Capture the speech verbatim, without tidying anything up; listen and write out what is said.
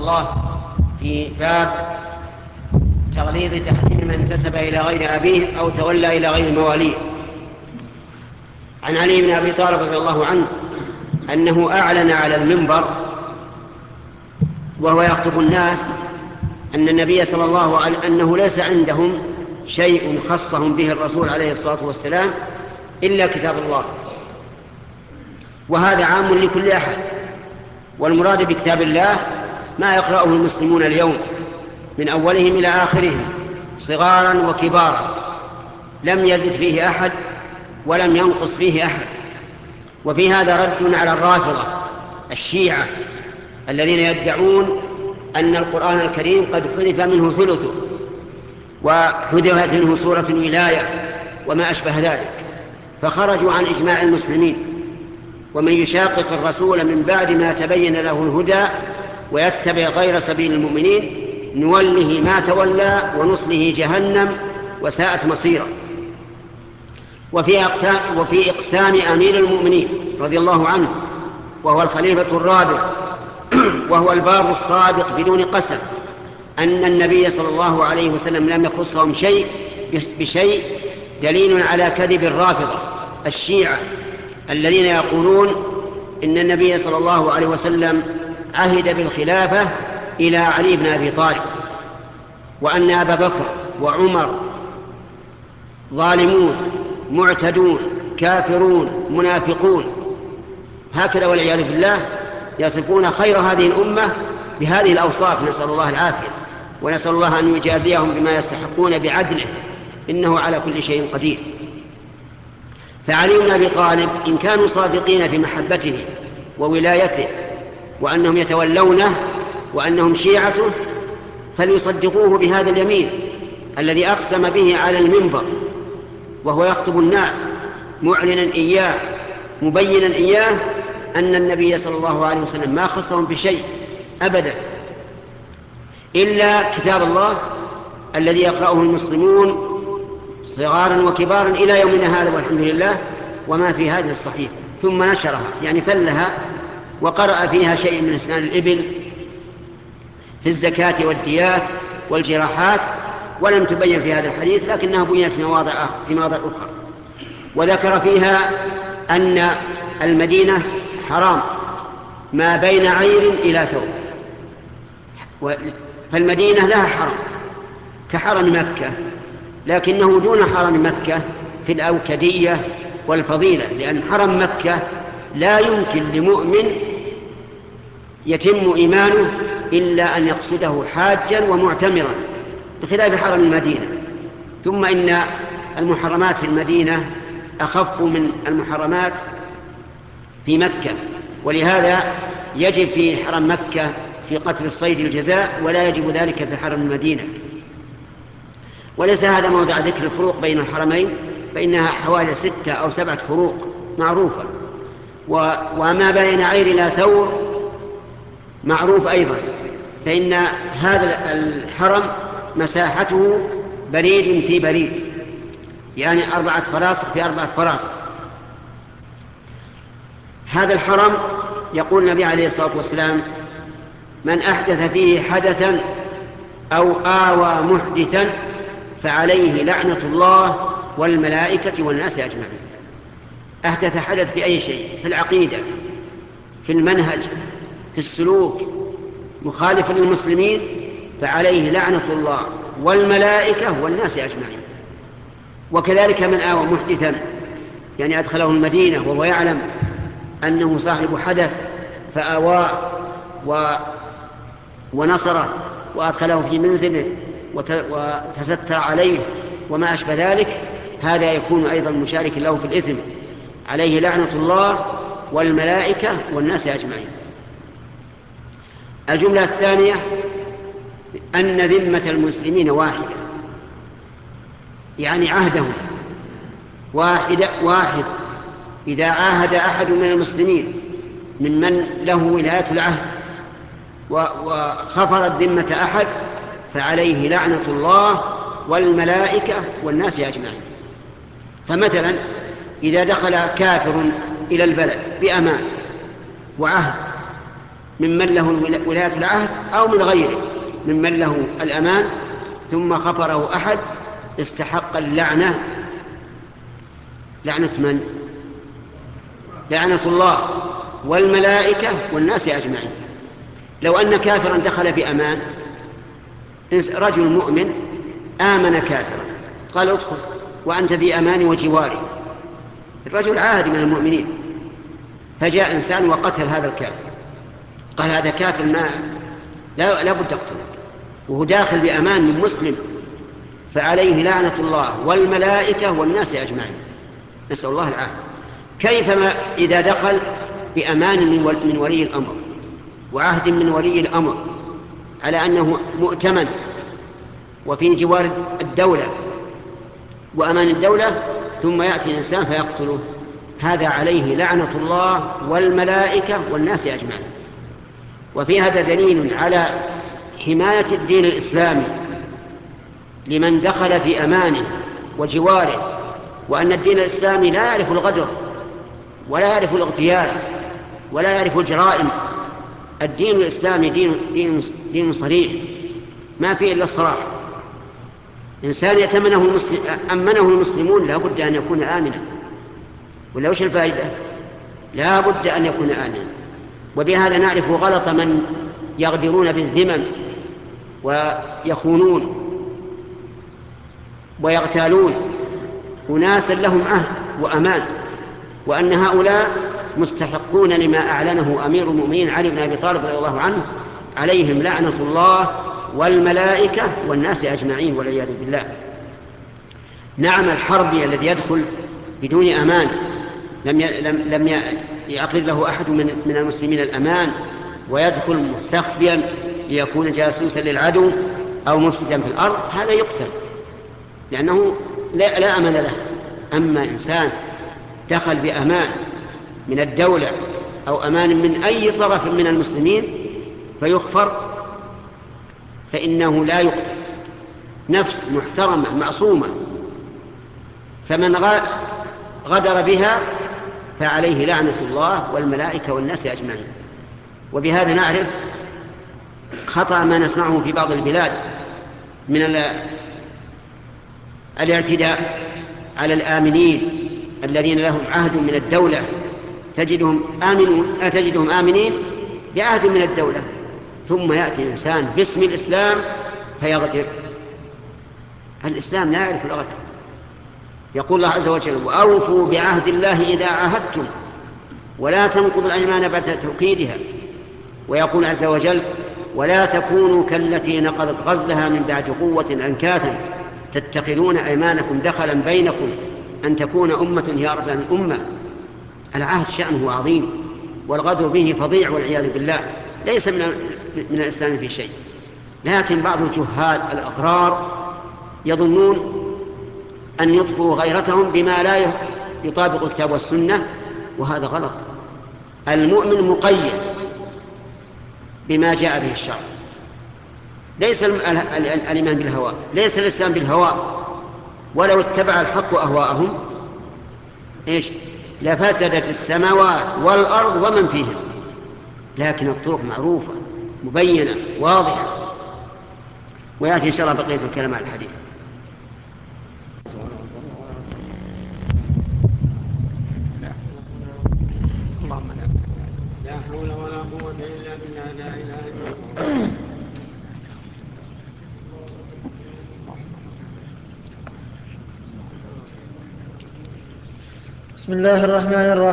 الله في باب تغليظ تحريم من انتسب إلى غير أبيه أو تولى إلى غير مواليه. عن علي بن أبي طالب رضي الله عنه أنه أعلن على المنبر وهو يخطب الناس أن النبي صلى الله عليه وسلم أنه ليس عندهم شيء خصهم به الرسول عليه الصلاة والسلام إلا كتاب الله، وهذا عام لكل أحد. والمراد بكتاب الله ما يقرأه المسلمون اليوم من أولهم إلى آخرهم صغارا وكبارا، لم يزد فيه أحد ولم ينقص فيه أحد. وفي هذا رد على الرافضة الشيعة الذين يدعون أن القرآن الكريم قد حذف منه ثلثه وحذفت منه سورة الولاية وما أشبه ذلك، فخرجوا عن إجماع المسلمين. ومن يشاقق الرسول من بعد ما تبين له الهدى ويتبع غير سبيل المؤمنين نوله ما تولى ونصله جهنم وساءت مصيرا. وفي أقسام, وفي إقسام أمير المؤمنين رضي الله عنه وهو الخليفة الرابع وهو البار الصادق بدون قسم أن النبي صلى الله عليه وسلم لم يخصهم شيء بشيء دليل على كذب الرافضة الشيعة الذين يقولون إن النبي صلى الله عليه وسلم عهد بالخلافة إلى علي بن أبي طالب، وأن أبا بكر وعمر ظالمون معتدون كافرون منافقون، هكذا والعياذ بالله يصفون خير هذه الأمة بهذه الأوصاف، نسأل الله العافية، ونسأل الله أن يجازيهم بما يستحقون بعدله، إنه على كل شيء قدير. فعلي بن أبي طالب إن كانوا صادقين في محبته وولايته وأنهم يتولونه وأنهم شيعته فليصدقوه بهذا اليمين الذي أقسم به على المنبر وهو يخطب الناس معلنا إياه مبينا إياه أن النبي صلى الله عليه وسلم ما خصهم بشيء أبدا إلا كتاب الله الذي يقرأه المسلمون صغارا وكبارا إلى يومنا هذا والحمد لله، وما في هذه الصحيفة. ثم نشرها يعني فلها وقرأ فيها شيء من أسنان الإبل في الزكاة والديات والجراحات، ولم تبين في هذا الحديث لكنها بينت في مواضع في مواضع أخرى. وذكر فيها أن المدينة حرام ما بين عير إلى ثوب، فالمدينة لها حرم كحرم مكة، لكنه دون حرم مكة في الأوكدية والفضيلة، لأن حرم مكة لا يمكن لمؤمن يتم إيمانه إلا أن يقصده حاجا ومعتمرا بخلاف حرم المدينة. ثم إن المحرمات في المدينة أخف من المحرمات في مكة، ولهذا يجب في حرم مكة في قتل الصيد الجزاء ولا يجب ذلك في حرم المدينة. وليس هذا موضع ذكر الفروق بين الحرمين، فإنها حوالي ستة أو سبعة فروق معروفة. وما بين عير إلى ثور معروف أيضا، فإن هذا الحرم مساحته بريد في بريد، يعني أربعة فراسخ في أربعة فراسخ. هذا الحرم يقول النبي عليه الصلاة والسلام من أحدث فيه حدثا أو آوى محدثا فعليه لعنة الله والملائكة والناس أجمعين. أحدث حدث في أي شيء، في العقيدة في المنهج في السلوك مخالفا للمسلمين فعليه لعنة الله والملائكة والناس أجمعين. وكذلك من آوى محدثا يعني أدخله المدينة وهو يعلم أنه صاحب حدث فآواه و... ونصره وأدخله في منزله وت... وتستر عليه وما أشبه ذلك، هذا يكون أيضا مشارك له في الإثم، عليه لعنة الله والملائكة والناس أجمعين. الجملة الثانية أن ذمة المسلمين واحدة، يعني عهدهم واحد واحد إذا عاهد أحد من المسلمين ممن له ولاية العهد وخفرت ذمة أحد فعليه لعنة الله والملائكة والناس أجمعين. فمثلا إذا دخل كافر إلى البلد بأمان وعهد ممن له ولاية العهد أو من غيره ممن له الأمان ثم خفره أحد استحق اللعنة. لعنة من؟ لعنة الله والملائكة والناس أجمعين. لو أن كافرا دخل بأمان، رجل مؤمن آمن كافرا قال ادخل وأنت بأمان وجواري، الرجل عادي من المؤمنين، فجاء إنسان وقتل هذا الكافر، قال هذا كافر ما لا, لا بد أقتله، وهو داخل بأمان من مسلم، فعليه لعنة الله والملائكة والناس أجمعين، نسأل الله العافية. كيفما إذا دخل بأمان من ولي الأمر وعهد من ولي الأمر على أنه مؤتمن وفي جوار الدولة وأمان الدولة، ثم يأتي الإنسان فيقتله، هذا عليه لعنة الله والملائكة والناس أجمعين. وفي هذا دليل على حماية الدين الإسلامي لمن دخل في أمانه وجواره، وأن الدين الإسلامي لا يعرف الغدر ولا يعرف الاغتيال ولا يعرف الجرائم. الدين الإسلامي دين, دين, دين صريح ما فيه إلا الصراحة. إنسان يتمنه المسلم أمنه المسلمون لا بد أن يكون آمنا، ولا وش الفائدة؟ لا بد أن يكون آمنا. وبهذا نعرف غلط من يغدرون بالذمم ويخونون ويغتالون أناسا لهم عهد وأمان، وأن هؤلاء مستحقون لما أعلنه أمير المؤمنين علي بن أبي طالب رضي الله عنه، عليهم لعنة الله والملائكة والناس أجمعين والعياذ بالله. نعم الحربي الذي يدخل بدون أمان لم لم لم يعقد له أحد من من المسلمين الأمان، ويدخل مستخبيا ليكون جاسوسا للعدو أو مفسدا في الأرض، هذا يقتل لأنه لا, لا أمان له. أما إنسان دخل بأمان من الدولة أو أمان من أي طرف من المسلمين فيخفر، فإنه لا يقتل، نفس محترمة معصومة، فمن غدر بها فعليه لعنة الله والملائكة والناس أجمعين. وبهذا نعرف خطأ ما نسمعه في بعض البلاد من الاعتداء على الآمنين الذين لهم عهد من الدولة، تجدهم آمنون تجدهم آمنين بعهد من الدولة، ثم يأتي الإنسان باسم الإسلام فيغدر. الإسلام لا يعرف الغدر. يقول الله عز وجل وأوفوا بعهد الله إذا عاهدتم ولا تنقضوا الأيمان بعد توكيدها. ويقول عز وجل ولا تكونوا كالتي نقضت غزلها من بعد قوة أنكاثا تتخذون أيمانكم دخلا بينكم أن تكون أمة هي أربع من أمة. العهد شأنه عظيم والغدر به فظيع والعياذ بالله، ليس من, من الإسلام في شيء. لكن بعض الجهال الأغرار يظنون أن يطفوا غيرتهم بما لا يطابق الكتاب والسنة، وهذا غلط. المؤمن مقيد بما جاء به الشرع، ليس الإيمان بالهوى، ليس الإسلام بالهوى. ولو اتبع الحق أهواءهم إيش لفسدت السماوات والأرض ومن فيهن. لكن الطرق معروفة مبينة واضحة، ويأتي إن شاء الله بقية الكلام على الحديث. اللهم لا حول ولا قوة إلا بالله لا إله إلا الله. بسم الله الرحمن الرحيم.